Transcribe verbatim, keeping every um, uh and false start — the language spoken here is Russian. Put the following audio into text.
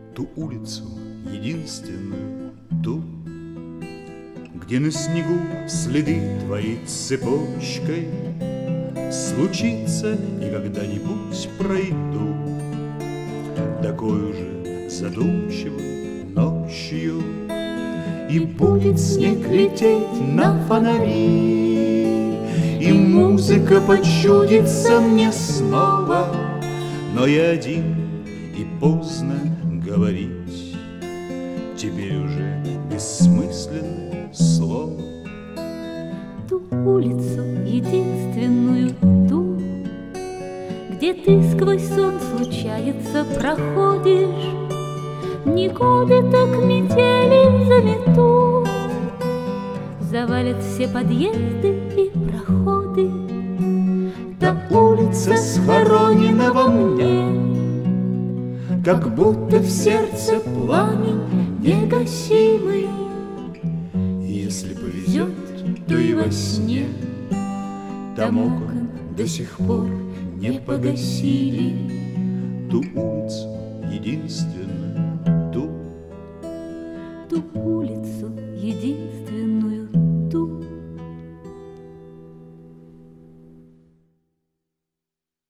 Ту улицу единственную, ту, где на снегу следы твои цепочкой. Случится, и когда-нибудь пройду такой же задумчивой ночью, и будет снег лететь на фонари, и музыка почудится мне снова, но я один, и поздно говорить теперь уже бессмысленное слово. Ту улицу единственную, ту, где ты сквозь сон, случается, проходишь, не годы, так метели заметут, завалят все подъезды и проходы. Та улица схоронена во мне, как будто в сердце пламень негасимый. Если повезет, то и во сне там окон до сих пор не погасили. Ту улицу единственную, ту, ту улицу единственную.